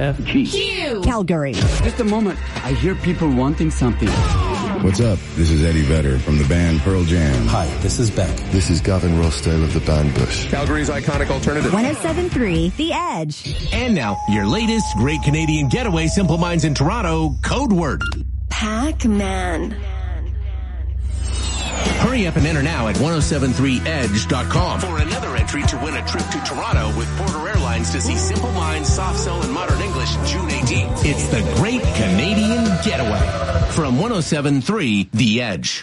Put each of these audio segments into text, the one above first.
Q. Calgary. Just a moment. I hear people wanting something. What's up? This is Eddie Vedder from the band Pearl Jam. Hi, this is Beck. This is Gavin Rossdale of the band Bush. Calgary's iconic alternative. 107.3 The Edge. And now, your latest great Canadian getaway, Simple Minds in Toronto, code word. Pac-Man. Hurry up and enter now at 1073edge.com for another entry to win a trip to Toronto with Porter Airlines to see Simple Minds, Soft Cell, and Modern English June 18th. It's the Great Canadian Getaway from 1073 The Edge.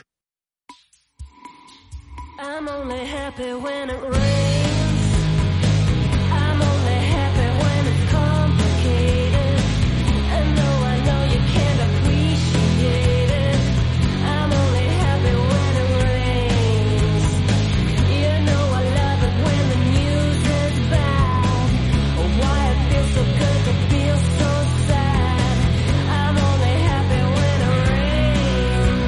I'm only happy when it rains. I'm only happy when it's complicated. And though I know you can't appreciate it, I'm only happy when it rains. You know I love it when the news is bad. Why it feels so good to feel so sad. I'm only happy when it rains.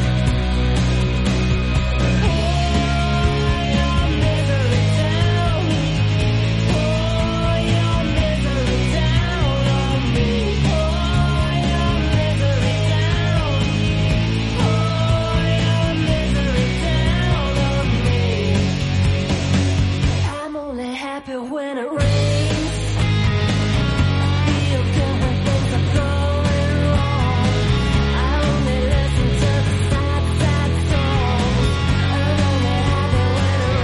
When it rains, feel good when things are going wrong. I only listen to the sad, sad songs. I'm only happy when it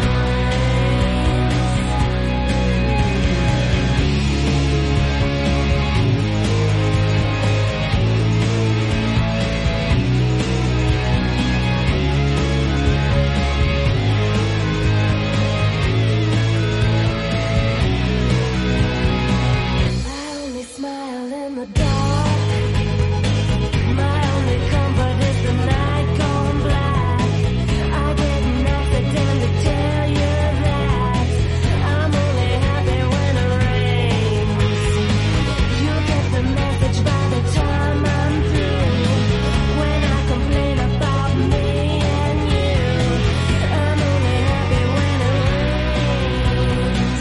smile in the dark. My only comfort is the night gone black. I didn't accidentally tell you that I'm only happy when it rains. You get the message by the time I'm through. When I complain about me and you, I'm only happy when it rains.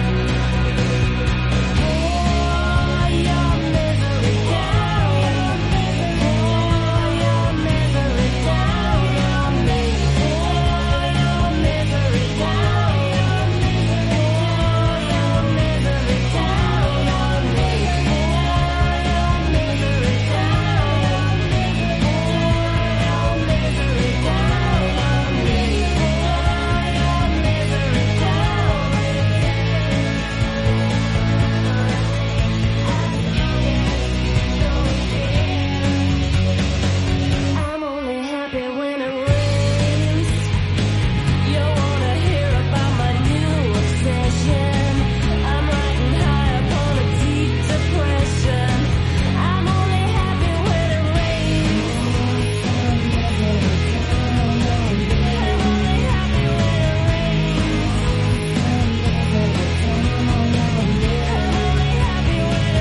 I'm only happy when it rains. You wanna hear about my new obsession? I'm riding high upon a deep depression. I'm only happy when it rains. I'm only happy when it rains. I'm only happy when it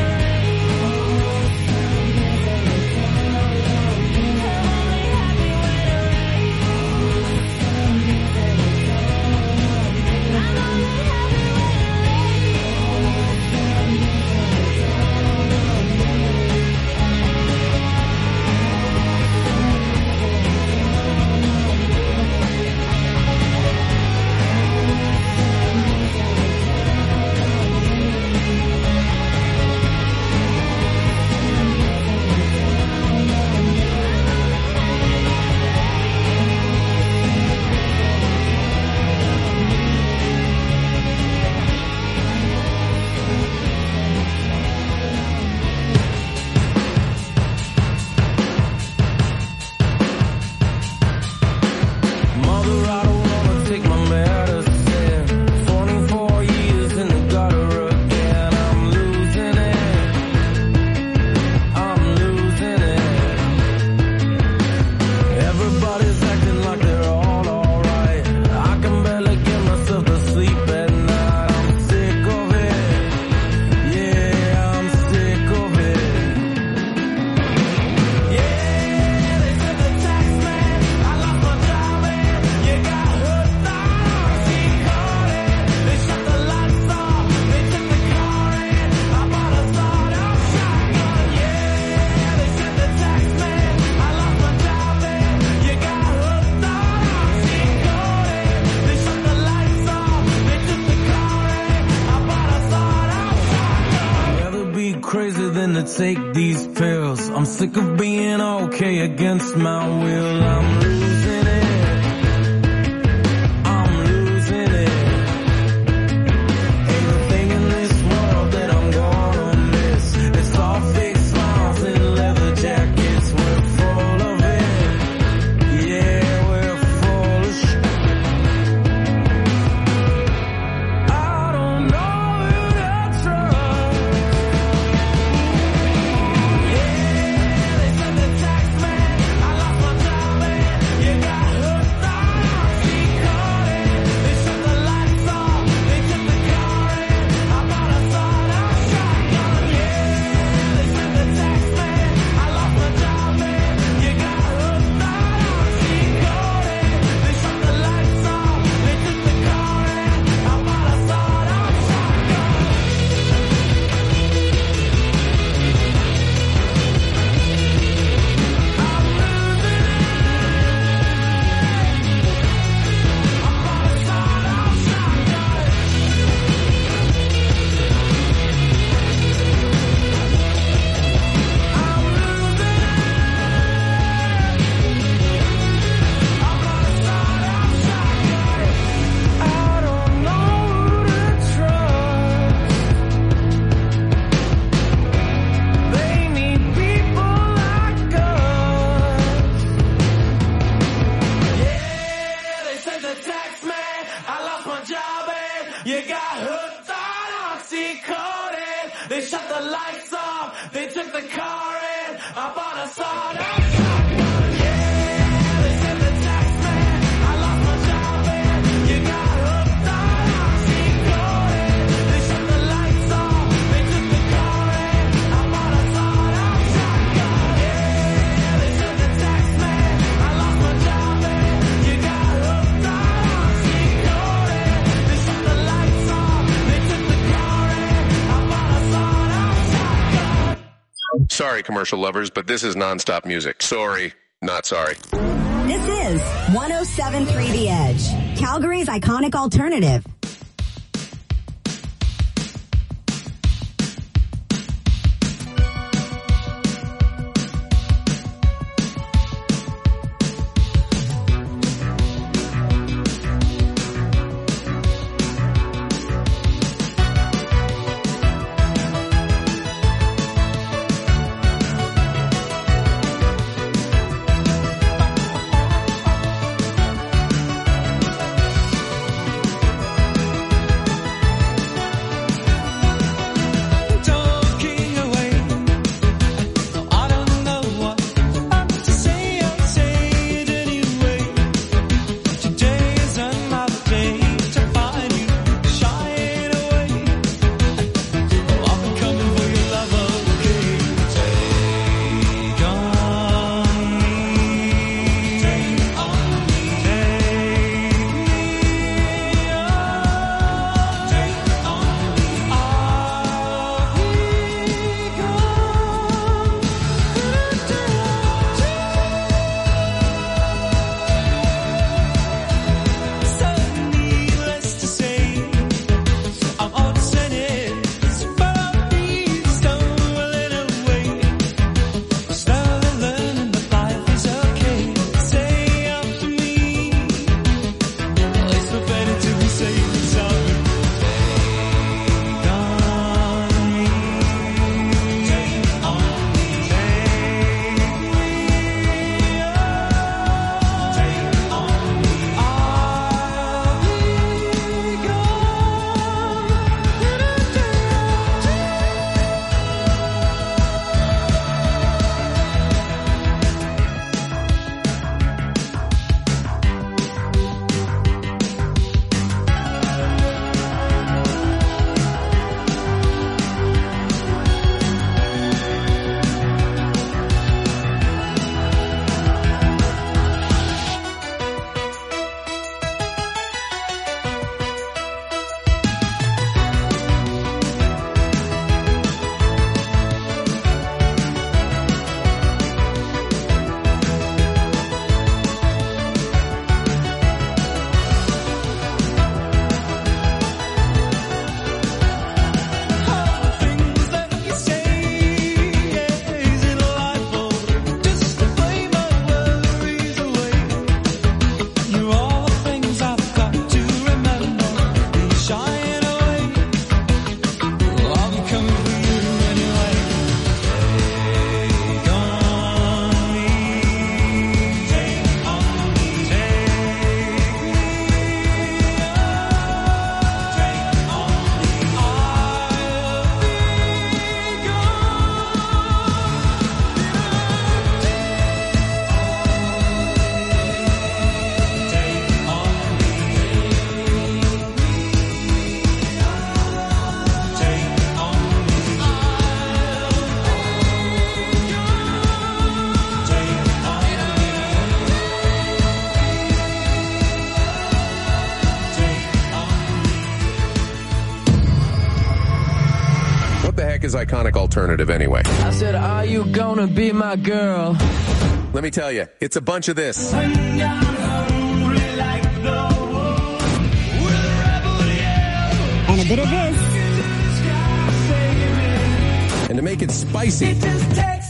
You got to take these pills. I'm sick of being okay against my will. I'm losing it. I'm losing it. Ain't a thing in this world that I'm gonna miss. It's all fake smiles and leather jackets. We're full of it. Yeah, we're full of shit. I don't know who to trust. Yeah, they said the tax man. I lost my job and you got hooked on oxycontin. They shut the lights off. They took the car in. I bought a sawed-off shotgun. Yeah, they said the tax man. I lost my job and you got hooked on oxycontin. They shut the lights off. They took the car in. I bought a sawed-off shotgun. I don't know who to trust. They need people like us. Yeah, they said the tax man. I lost my job and you got hooked on oxycontin. They shut the lights off. They took the car in. I bought a sawed-off shotgun. Yeah, they said the tax man. I lost my job and you got hooked on oxycontin. They shut the lights off. They took the car in. I bought a sawed-off shotgun. Yeah, they said the tax man. I lost my job and you got hooked on oxycontin. They shut the lights off. They took the car in. I bought a sawed-off shotgun. Sorry, commercial lovers, but this is nonstop music. Sorry, not sorry. This is 107.3 The Edge, Calgary's iconic alternative. America's iconic alternative anyway? I said, are you gonna be my girl? Let me tell you, it's a bunch of this. And a bit of this. And to make it spicy, This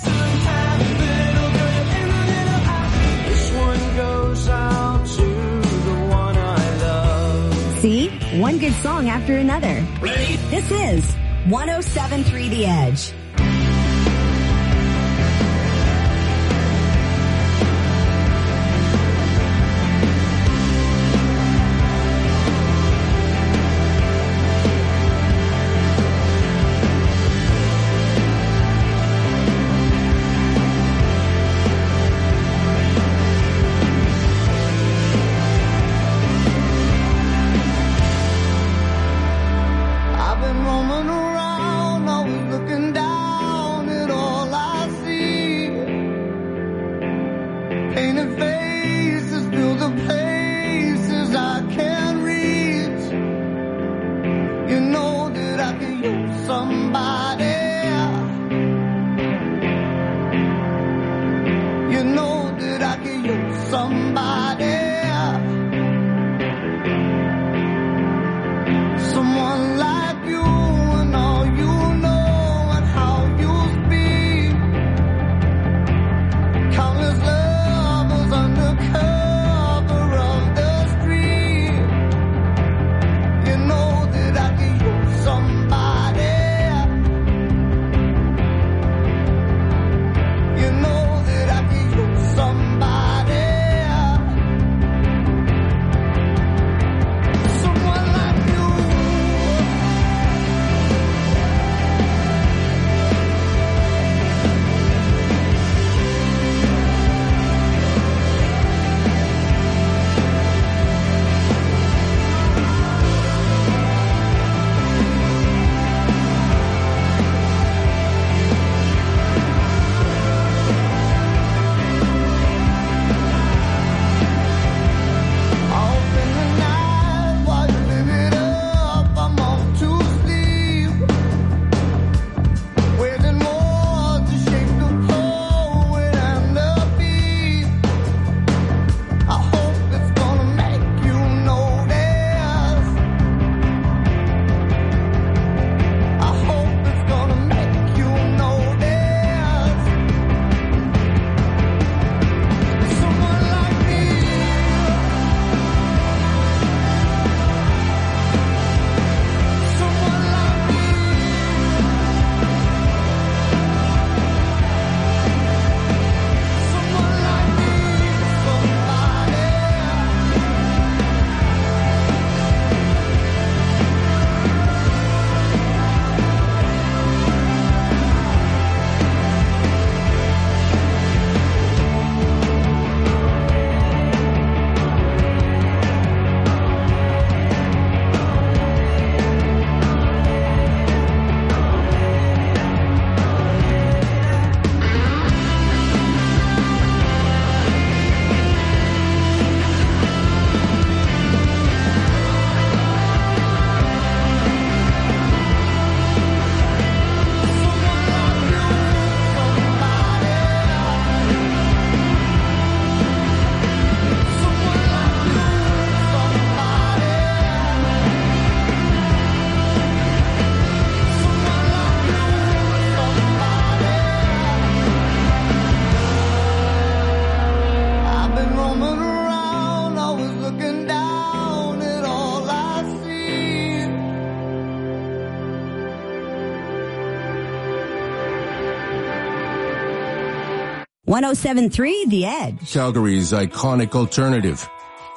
one goes out to the one I love. See? One good song after another. This is 107.3 The Edge. I've been roaming around, always looking down at all I see. Painted faces fill the places I can't reach. You know that I can use somebody. You know that I can use somebody. Someone like you and all you know and how you speak. Countless lovers under cover of the street. You know that I can use somebody. You know that I can use somebody. Someone like you. Off in the night while you live it up, I'm off to sleep. Waging more to shape the poet and the beat. I hope it's gonna make you notice. I hope it's gonna make you notice. Someone like me. Someone like me. Someone like me. Somebody. I've been roaming around, always looking down at all I see. 107.3 The Edge. Calgary's iconic alternative.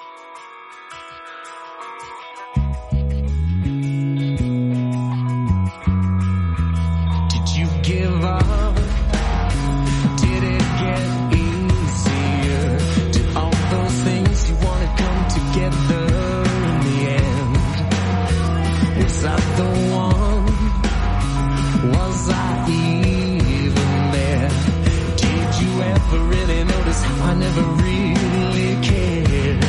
Did you give up? Did it get easier? Did all those things you want to come together in the end? Was I the one? Was I even there? Did you ever really notice how I never really cared?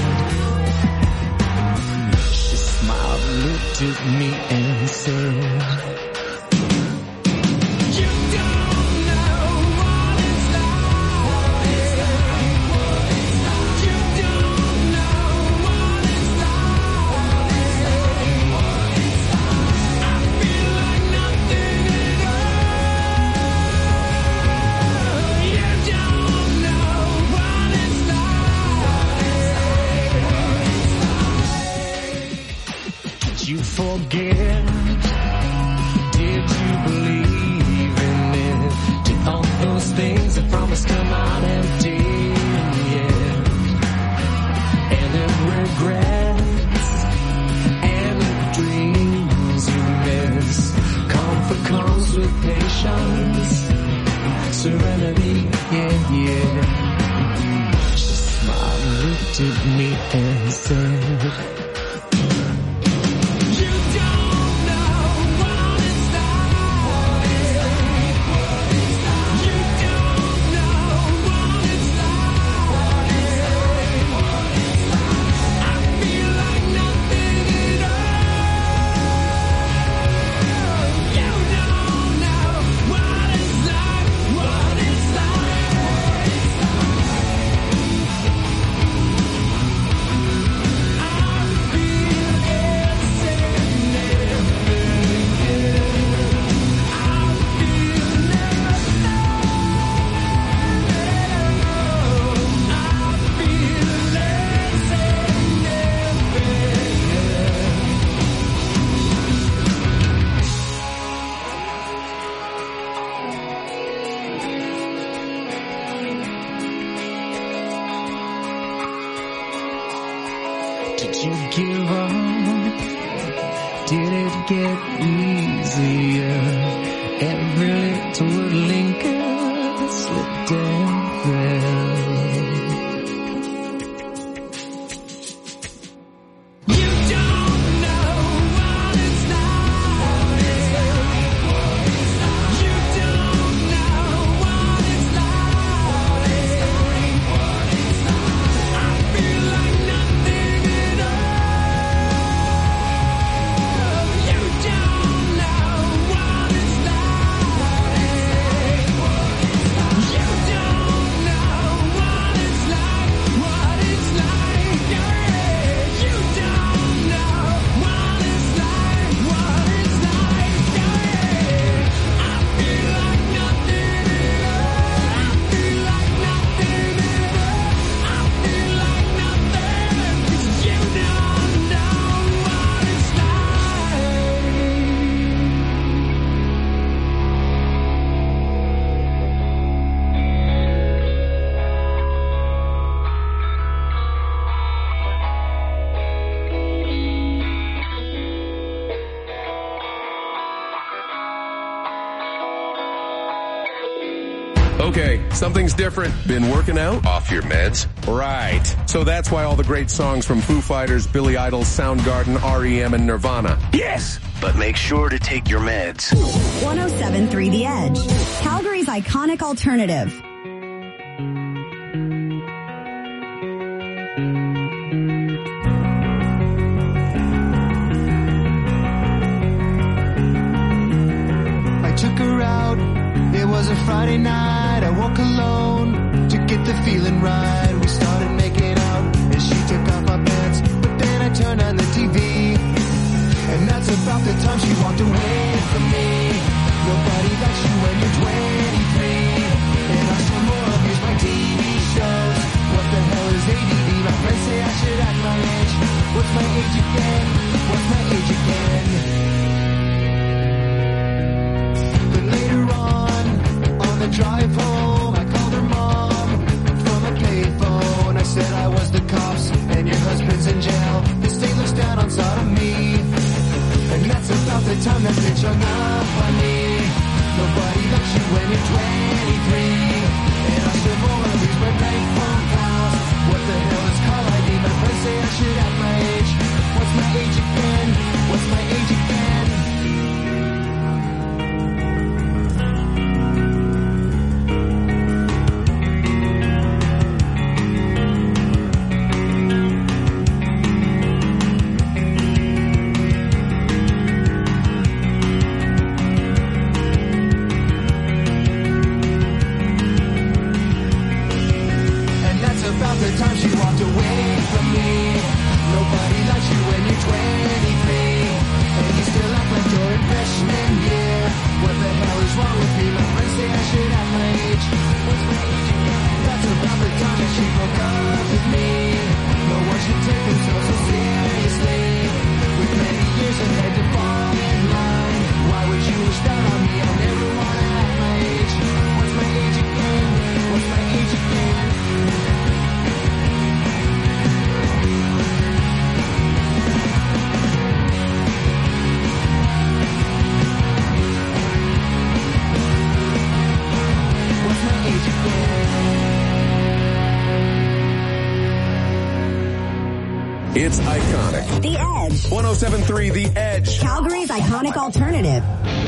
She smiled, looked at me and said, you forget? Did you believe in it? Did all those things I promised come out empty? Yeah. And the regrets and the dreams you miss. Comfort comes with patience, serenity, yeah. She smiled, looked at me and said, did you give up? Did it get easier? Every little linker slipped and fell. You don't know what it's like. You don't know what it's like. I feel like nothing at all. You don't know what it's like. You don't know what it's like. What it's like. Yeah. You don't know what it's like. What it's like. Yeah. I feel like nothing at all. I feel like nothing at all. I feel like nothing. 'Cause you don't know what it's Okay, something's different. Been working out? Off your meds? Right. So that's why all the great songs from Foo Fighters, Billy Idol, Soundgarden, REM, and Nirvana. Yes, but make sure to take your meds. 107.3 The Edge, Calgary's iconic alternative. I took her out, it was a Friday night. I woke alone to get the feeling right. We started making out and she took off my pants, but then I turned on the TV, and that's about the time she walked away from me. Nobody likes you when you're 23, and I still more abuse my TV shows. What the hell is ADD? My friends say I should act my age. What's my age again? What's my age again? But later on the drive home, I called her mom from a payphone. I said I was the cops and your husband's in jail. The state looks down on sodomy, and that's about the time that they iconic. The Edge. 107.3 The Edge. Calgary's iconic alternative.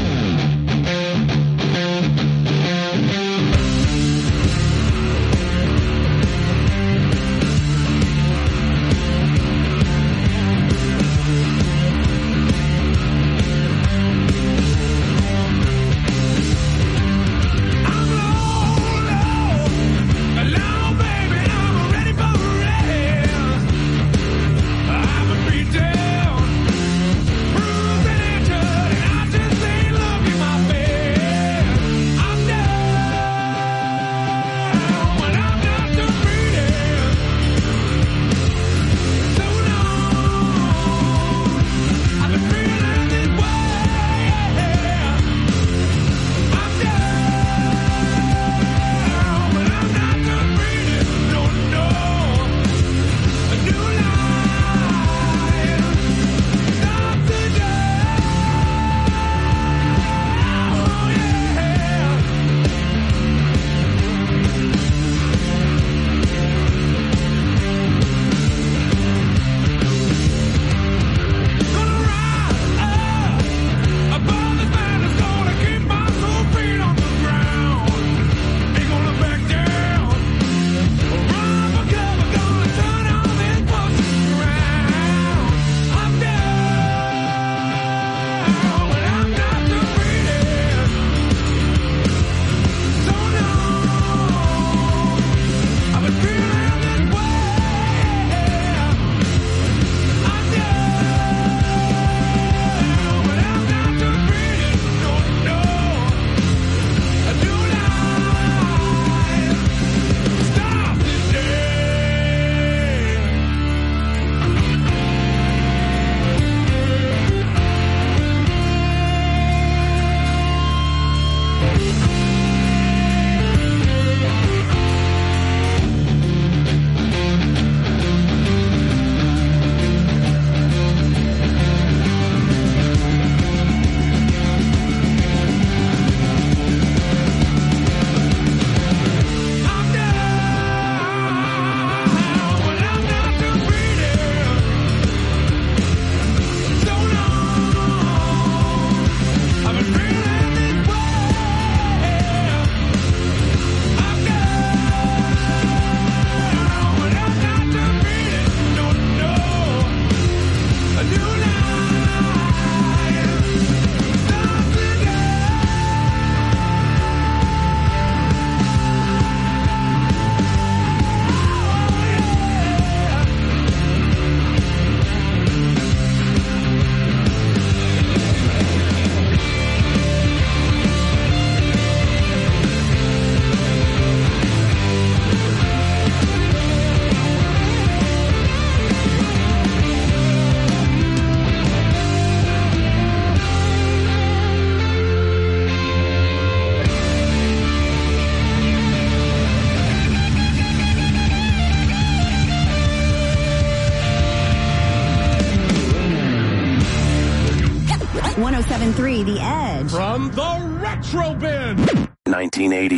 The Edge. From the Retro Bin. 1980.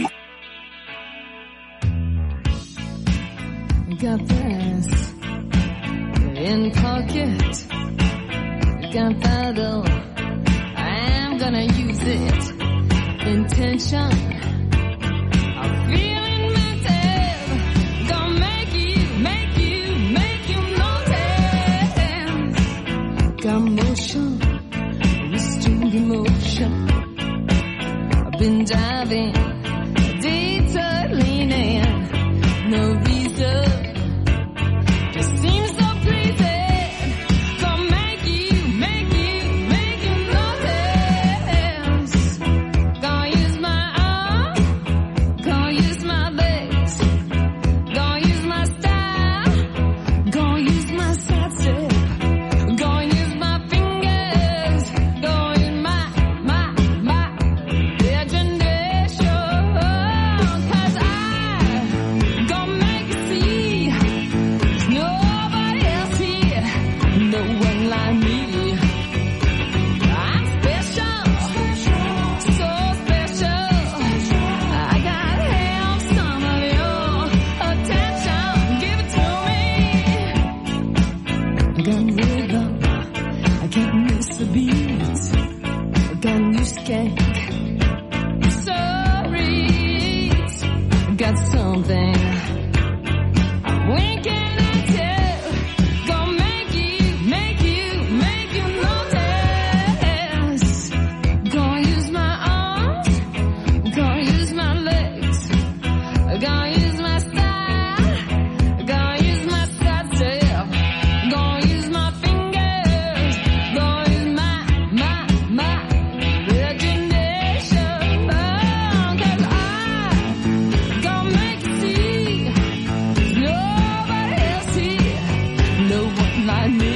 Got this in pocket. Gunpowder. I'm gonna use it. Intention. I'm feeling mental. Gonna make you notice. Got motion. Restrained emotion. I've been diving, detour leaning, no reason. Just seems so pleasing. Gonna make you notice. Gonna use my arm, gonna use my legs, gonna use my style, gonna use my side step, gonna use my fingers, gonna use my imagination. 'Cause I gonna make you see there's nobody else here, no one like me. I'm special, so special. I gotta have some of your attention. Give it to me. rhythm. I can't miss the beat. I got a new skank. Sorry, I got something. When can I tell? Gonna make you notice. Gonna use my arms, gonna use my legs, gonna use my style, gonna use my style, gonna use my fingers, gonna use my imagination. Oh, 'cause I gonna make you see. Nobody else here, no one like me.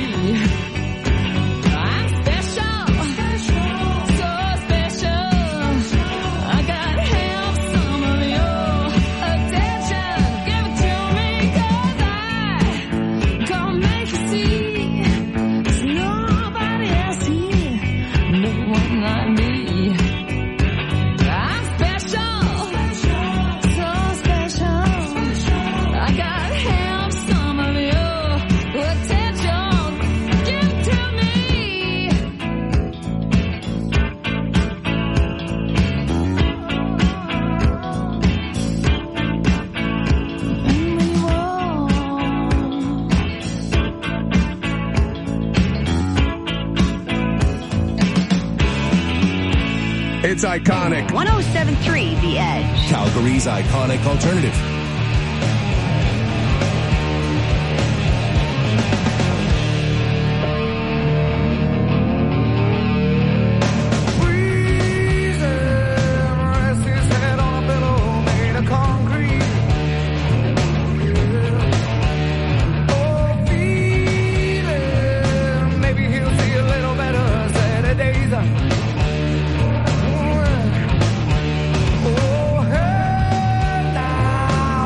I'm special, so special. I gotta have some of your attention. Give it to me, 'cause I gonna make you see. There's nobody else here, no one like me. I'm special, so special. I gotta have some of your attention. Give it to me. It's iconic. 1073 The Edge. Calgary's iconic alternative. Rest his head on a pillow made of concrete. Oh, feeling, maybe he'll see a little better Saturdays. Oh, hey, now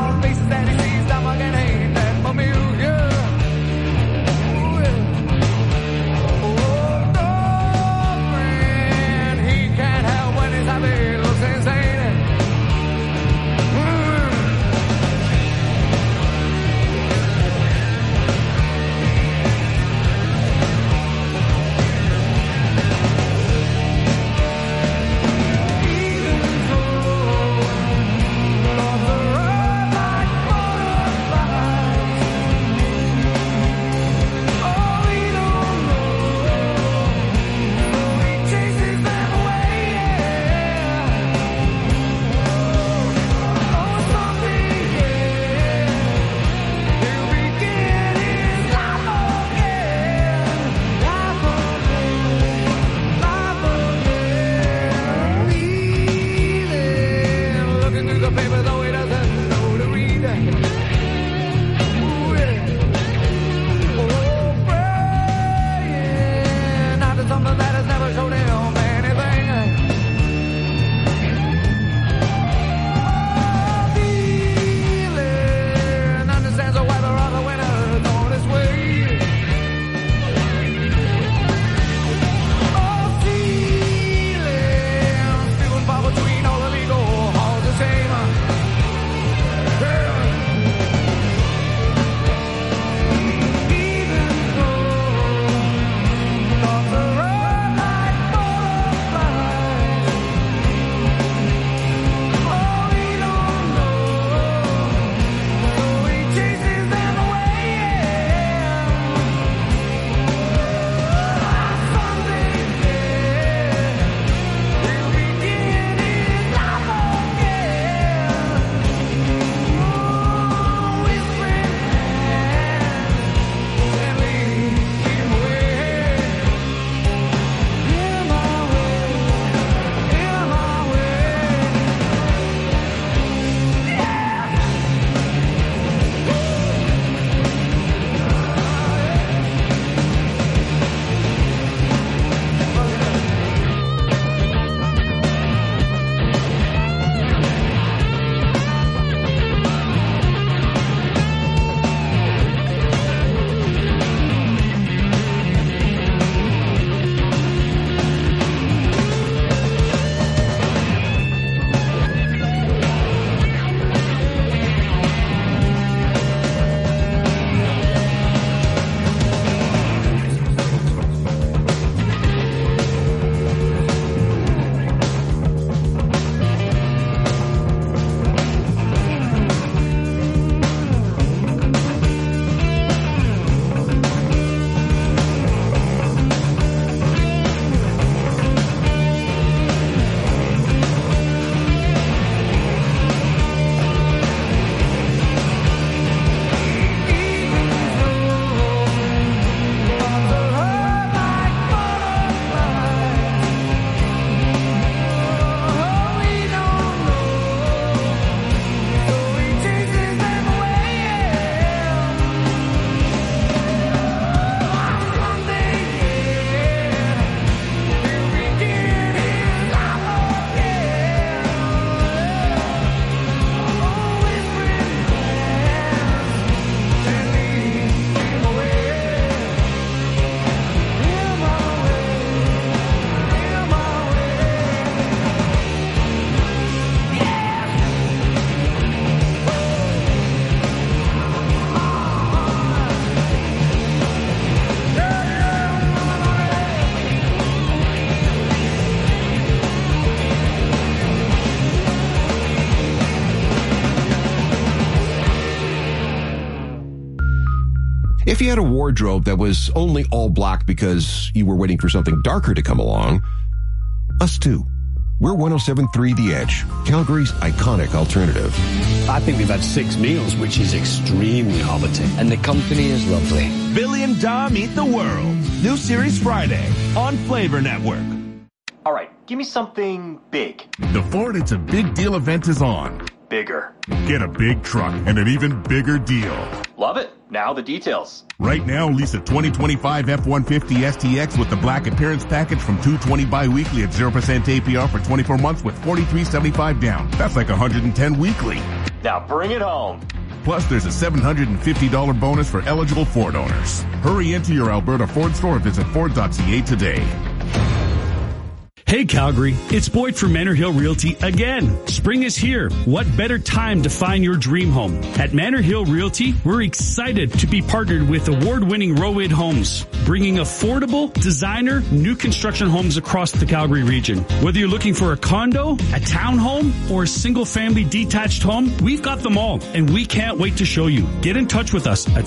If you had a wardrobe that was only all black because you were waiting for something darker to come along, us too. We're 107.3 The Edge, Calgary's iconic alternative. I think we've had 6 meals, which is extremely Hobbiting. And the company is lovely. Billy and Dom Eat the World. New series Friday on Flavor Network. All right, give me something big. The Ford It's a Big Deal event is on. Bigger. Get a big truck and an even bigger deal. Love it. Now the details. Right now, lease a 2025 F-150 STX with the black appearance package from $220 bi-weekly at 0% APR for 24 months with $43.75 down. That's like $110 weekly. Now bring it home. Plus, there's a $750 bonus for eligible Ford owners. Hurry into your Alberta Ford store or visit Ford.ca today. Hey Calgary, it's Boyd from Manor Hill Realty again. Spring is here. What better time to find your dream home? At Manor Hill Realty, we're excited to be partnered with award-winning Roid Homes, bringing affordable, designer, new construction homes across the Calgary region. Whether you're looking for a condo, a townhome, or a single-family detached home, we've got them all, and we can't wait to show you. Get in touch with us at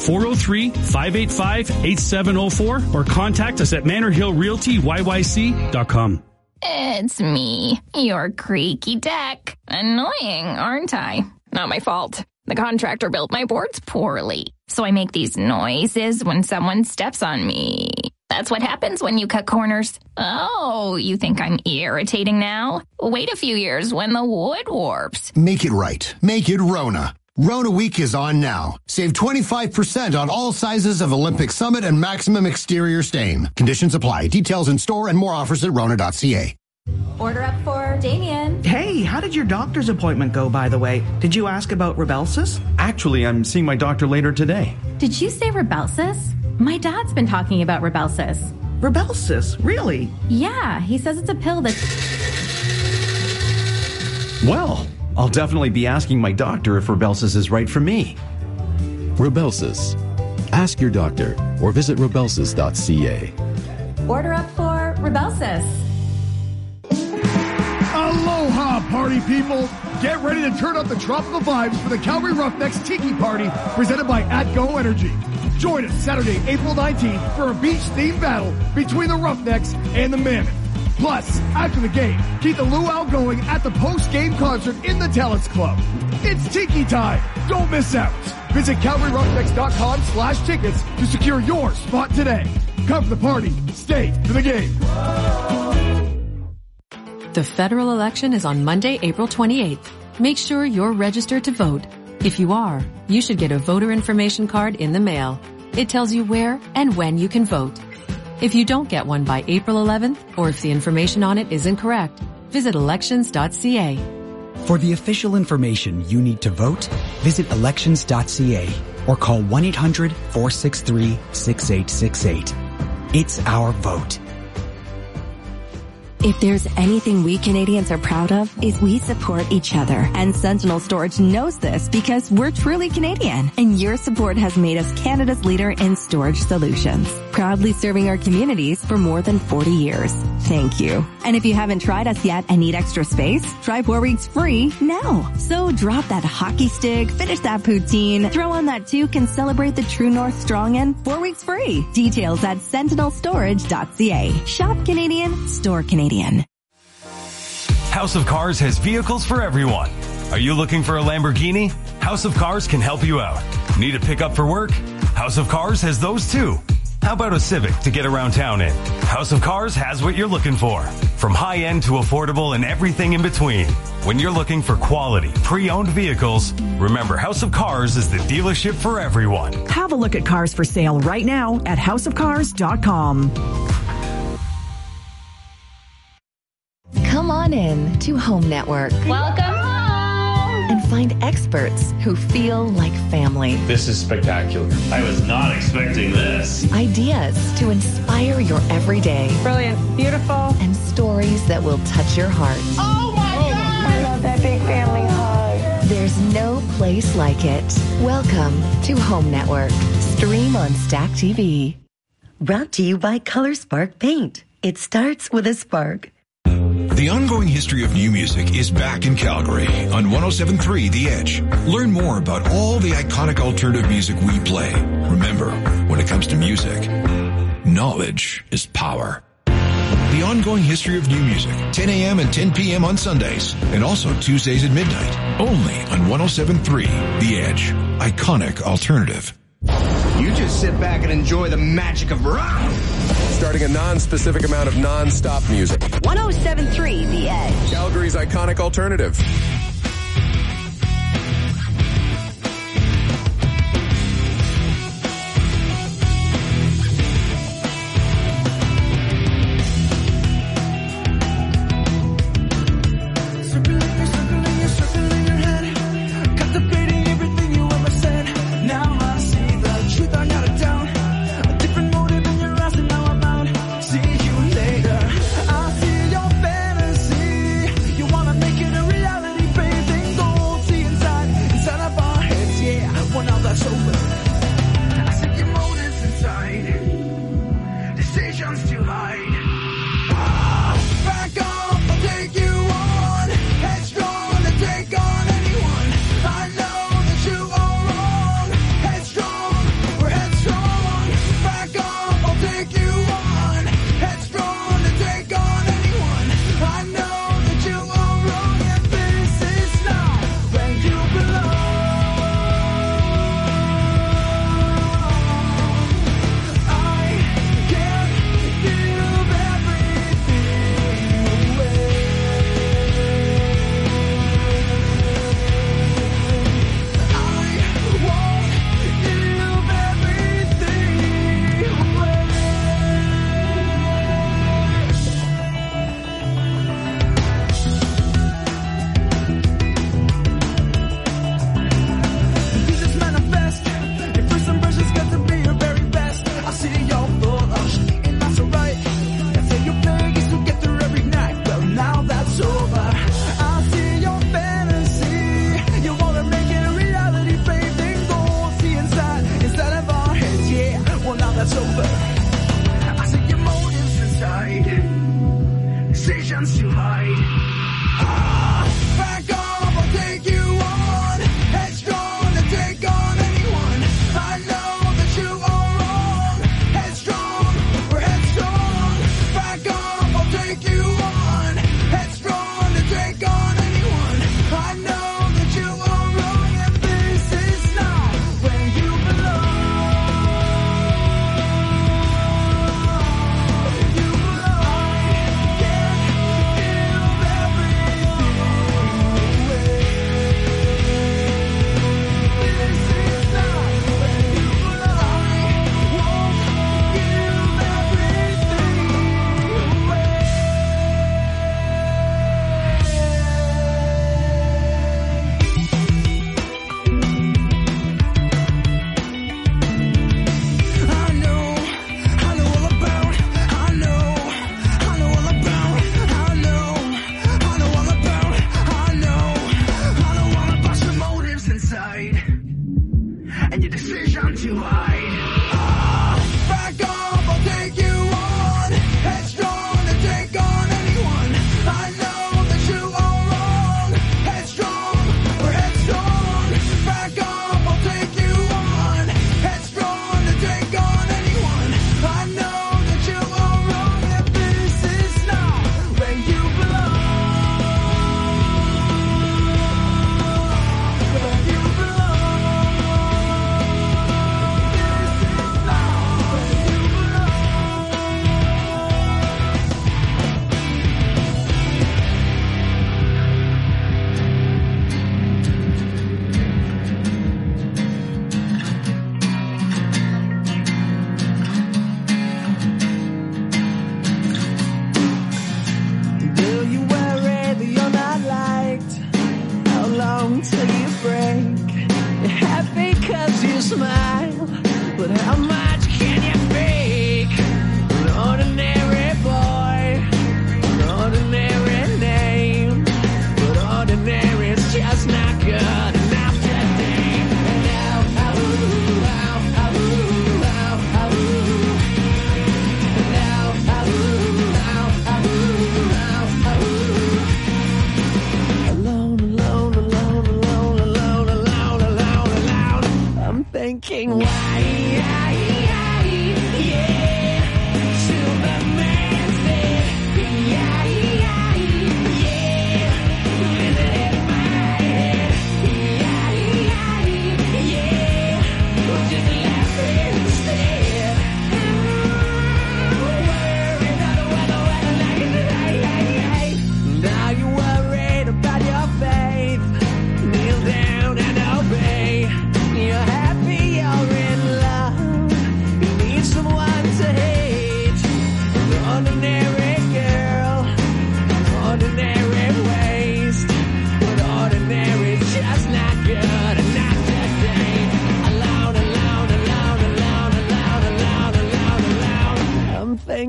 403-585-8704 or contact us at manorhillrealtyyyc.com. It's me, your creaky deck. Annoying, aren't I? Not my fault. The contractor built my boards poorly, so I make these noises when someone steps on me. That's what happens when you cut corners. Oh, you think I'm irritating now? Wait a few years when the wood warps. Make it right. Make it Rona. Rona Week is on now. Save 25% on all sizes of Olympic Summit and Maximum Exterior Stain. Conditions apply. Details in store and more offers at Rona.ca. Order up for Damien. Hey, how did your doctor's appointment go, by the way? Did you ask about Rybelsus? Actually, I'm seeing my doctor later today. Did you say Rybelsus? My dad's been talking about Rybelsus. Rybelsus? Really? Yeah, he says it's a pill that... Well, I'll definitely be asking my doctor if Rybelsus is right for me. Rybelsus. Ask your doctor or visit rybelsus.ca. Order up for Rybelsus. Aloha, party people! Get ready to turn up the tropical vibes for the Calgary Roughnecks Tiki Party presented by AtGo Energy. Join us Saturday, April 19th for a beach-themed battle between the Roughnecks and the Mammoth. Plus, after the game, keep the luau going at the post-game concert in the Talents Club. It's Tiki time. Don't miss out. Visit CalgaryRoughnecks.com/tickets to secure your spot today. Come for the party. Stay for the game. The federal election is on Monday, April 28th. Make sure you're registered to vote. If you are, you should get a voter information card in the mail. It tells you where and when you can vote. If you don't get one by April 11th, or if the information on it is incorrect, visit elections.ca. For the official information you need to vote, visit elections.ca or call 1-800-463-6868. It's our vote. If there's anything we Canadians are proud of, is we support each other. And Sentinel Storage knows this because we're truly Canadian. And your support has made us Canada's leader in storage solutions. Proudly serving our communities for more than 40 years. Thank you. And if you haven't tried us yet and need extra space, try 4 weeks free now. So drop that hockey stick, finish that poutine, throw on that toque and celebrate the True North Strong In 4 weeks free. Details at sentinelstorage.ca. Shop Canadian, store Canadian. House of Cars has vehicles for everyone. Are you looking for a Lamborghini? House of Cars can help you out. Need a pickup for work? House of Cars has those too. How about a Civic to get around town in? House of Cars has what you're looking for. From high-end to affordable and everything in between. When you're looking for quality, pre-owned vehicles, remember House of Cars is the dealership for everyone. Have a look at cars for sale right now at houseofcars.com. Come on in to Home Network. Welcome home! And find experts who feel like family. This is spectacular. I was not expecting this. Ideas to inspire your everyday. Brilliant. Beautiful. And stories that will touch your heart. Oh my God! I love that big family hug. There's no place like it. Welcome to Home Network. Stream on Stack TV. Brought to you by Color Spark Paint. It starts with a spark. The ongoing history of new music is back in Calgary on 107.3 The Edge. Learn more about all the iconic alternative music we play. Remember, when when it comes to music. Knowledge is power. The Ongoing History of New Music, 10 a.m. and 10 p.m. on Sundays, and also Tuesdays at midnight, only on 107.3 The Edge, iconic alternative. You just sit back and enjoy the magic of rock. Starting a non-specific amount of non-stop music. 107.3 The Edge, Calgary's iconic alternative.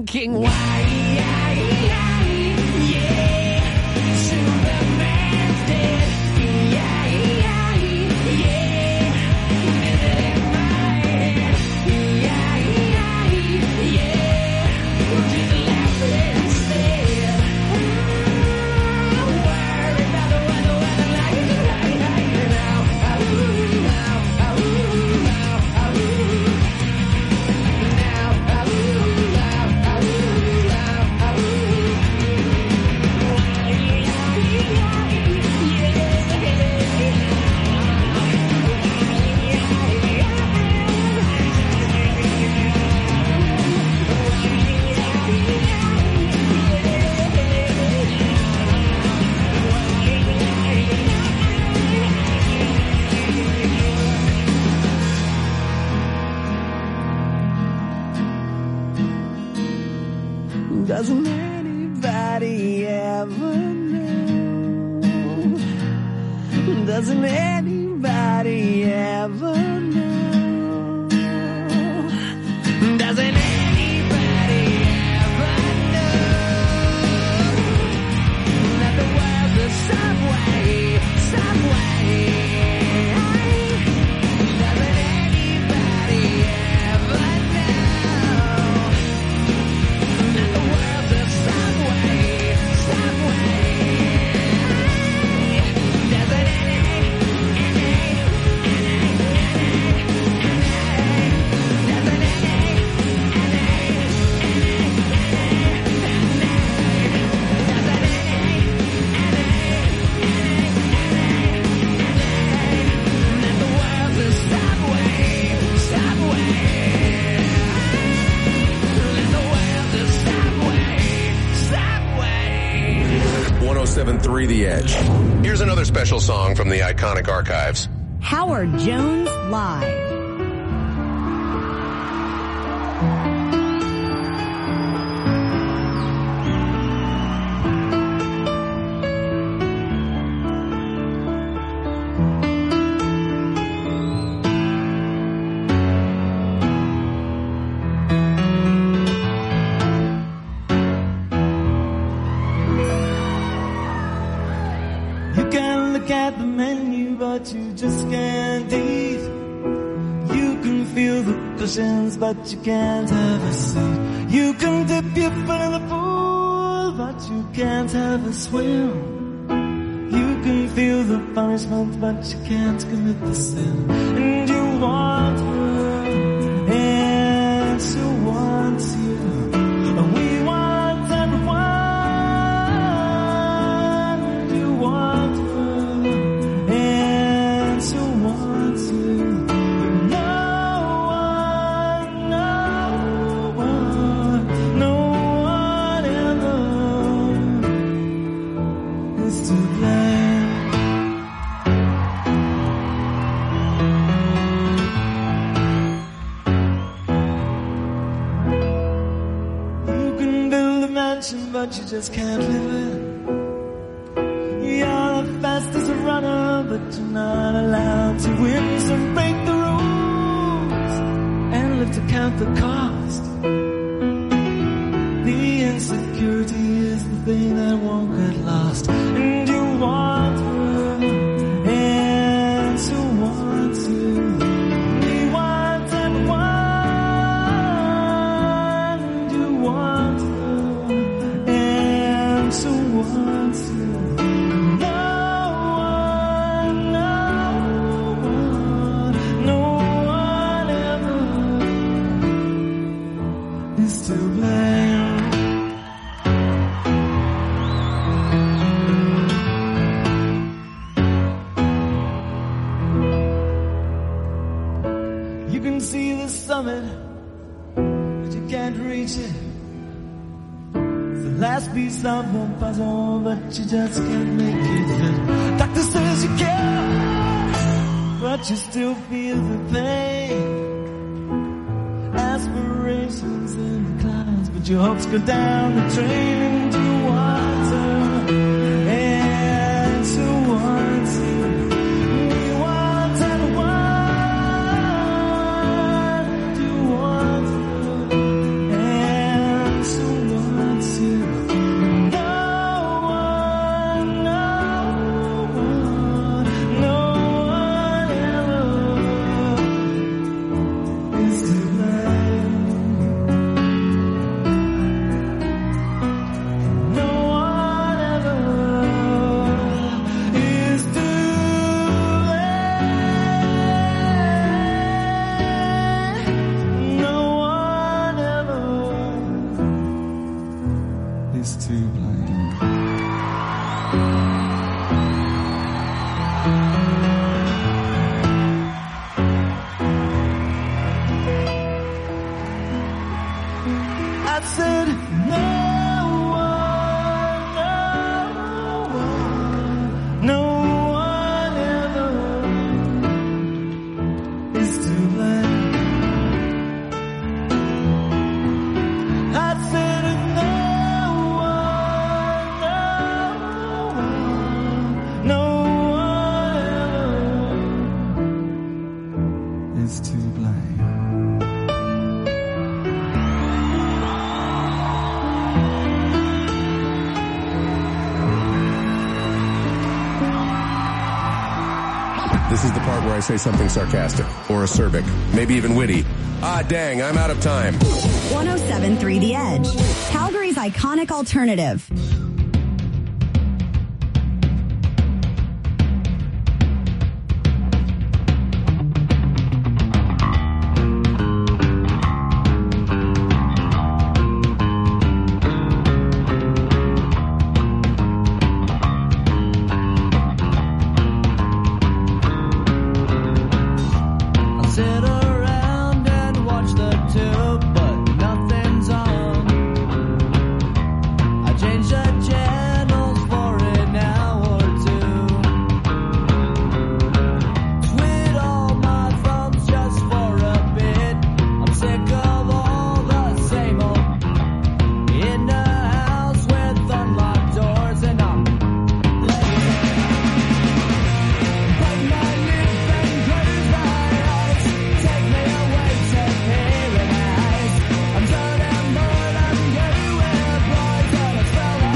asking why. Superman's dead. Doesn't anybody ever know? Doesn't anybody ever know? Doesn't anybody ever know that the world's a subway, subway? Doesn't anybody ever know that the world's a subway, subway? Doesn't that the world's a subway, subway? That the world's a subway, subway. 107.3 The Edge. Here's another special song from the iconic archives. Howard Jones Live. You can look at the menu, but you just can't eat. You can feel the cushions, but you can't have a seat. You can dip your foot in the pool, but you can't have a swim. You can feel the punishment, but you can't commit the sin. And you want her, and she wants you. And we want everyone. And you want her, and she wants you. But no one ever is to blame. You can build a mansion, but you just can't live it. You're the fastest runner, but you're not allowed to win. So break the rules and live to count the cost. The insecurity is the thing that won't get lost. And you want her, and she wants you. We want everyone. And you want her, and she wants you. No one ever is to blame. You can see the summit, but you can't reach it. It's the last piece of the puzzle, but you just can't make it fit. Doctor says you care, but you still feel the pain. Aspirations in the clouds, but your hopes go down the drain. And you want her, and she wants you. We want everyone. And you want her, and she is to blame. I said no one ever is to blame. I said no one ever is to blame. This is the part where I say something sarcastic or acerbic, maybe even witty. Ah, dang, I'm out of time. 107.3 The Edge, Calgary's iconic alternative. Sit around and watch the tube, but nothing's on. I changed the channels for an hour or two. Twiddle my thumbs just for a bit. I'm sick of all the same old. In the house with unlocked doors, and I'm lazy. Bite my lip and close my eyes. Take me away to paradise. I'm done and bored, I'm getting with boys and a fella.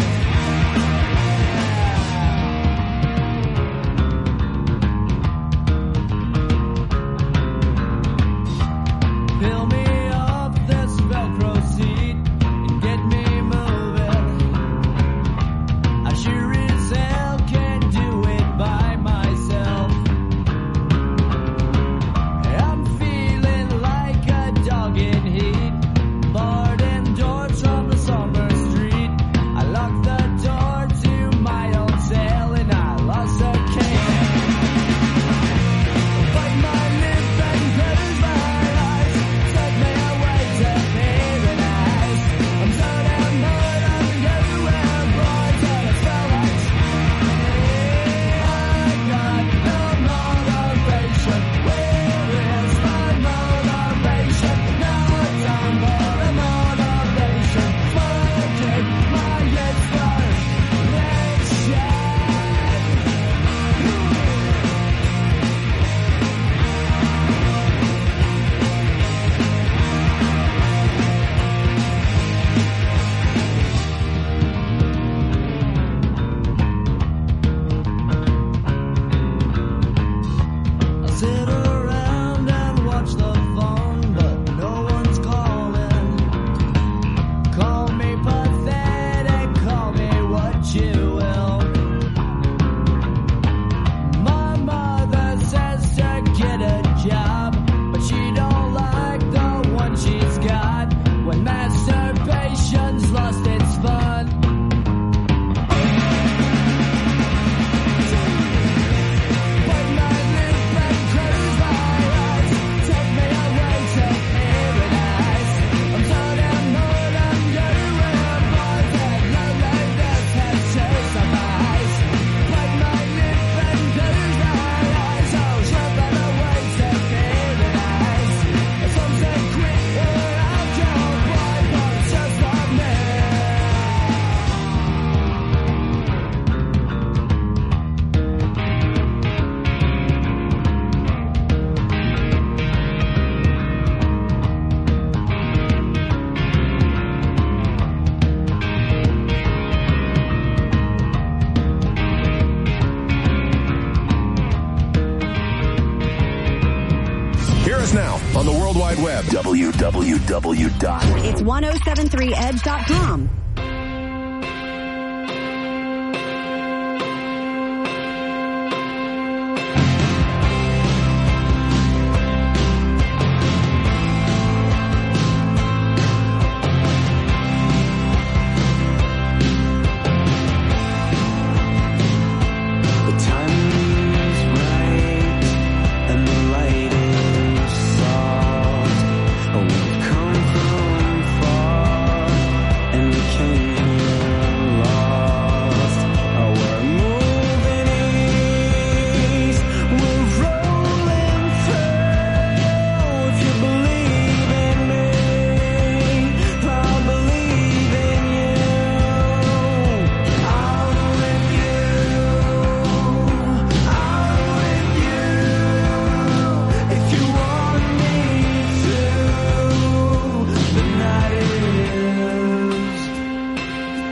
Fill me up this Velcro seat and get me moving. I sure as hell can't do it by myself. I'm feeling like a dog in heat, barred indoors from the summer street. I locked the door to my own cell and I lost a key. Bite my lip and close my eyes. Take me away to paradise. I'm done and bored, I'm getting with boys and a fella. I got no motivation. Where is my motivation? No time for the motivation. Smoking my inspiration. I sit around and watch the phone, but no one's calling. Call me pathetic, call me what you will. My mother says to get a job, but she don't like the one she's got. When masturbation's lost its fun. Bite my lip and close my eyes. Take me away to paradise. I'm done and bored, I'm getting with boys and loneliness has chased my eyes. Bite my lip and close my eyes. Oh, jump on the way to paradise. Some say quit or I'll kill boy, but it's just not me. Hear us now on the World Wide Web. www. It's 1073edge.com.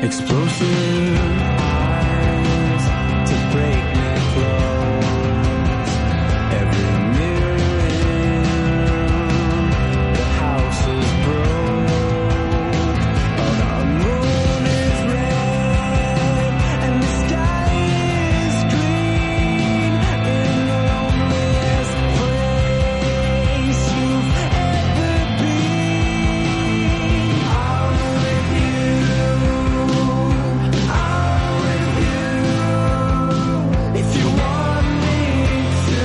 explosive eyes to break me close. Every mirror in the house is broke. Oh, the moon is red and the sky is green. In the loneliest place you've ever been. I'm with you. If you want me to,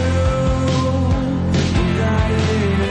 that is.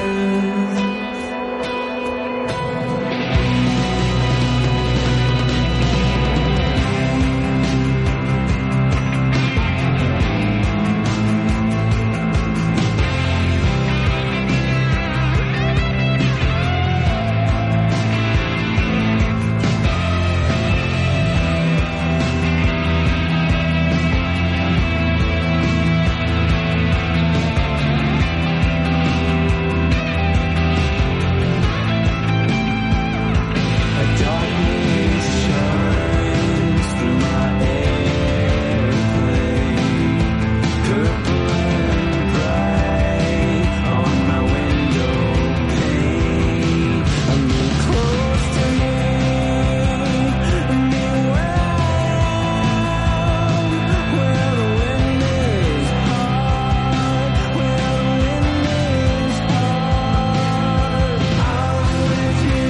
Darkness shines through my airplane, purple and bright on my window pane. I'm close to me, where the wind is hard, where the wind is hard. I'm with you.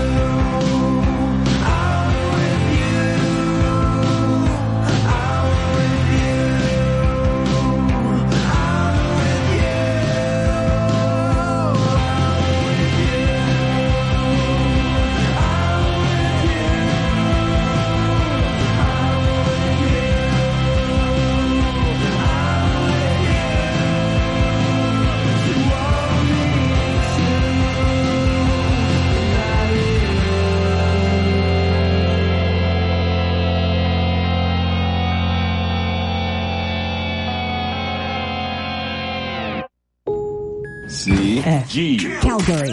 C-G. Calgary.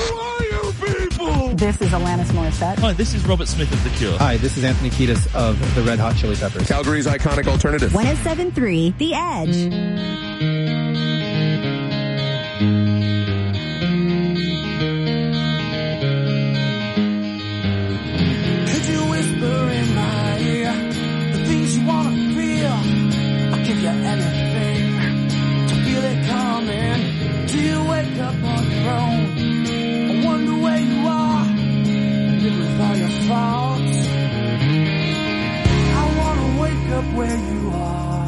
This is Alanis Morissette. Hi, this is Robert Smith of The Cure. Hi, this is Anthony Kiedis of the Red Hot Chili Peppers. Calgary's iconic alternative. 107.3 The Edge. Could you whisper in my ear the things you wanna feel? I'll give you anything to feel it coming. Do you wake up on your own? I wonder where you are, live with all your faults. I wanna wake up where you are.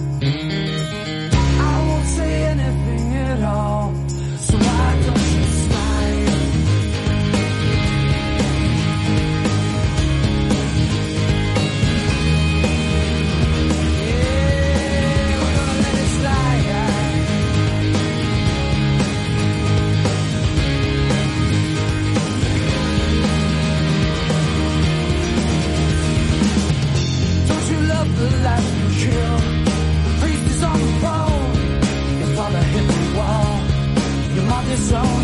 I won't say anything at all, so why don't you smile? Yeah, we're gonna let it slide. Don't you love the life you kill? The priest is on the phone. Your father hit the wall. Your mother's own.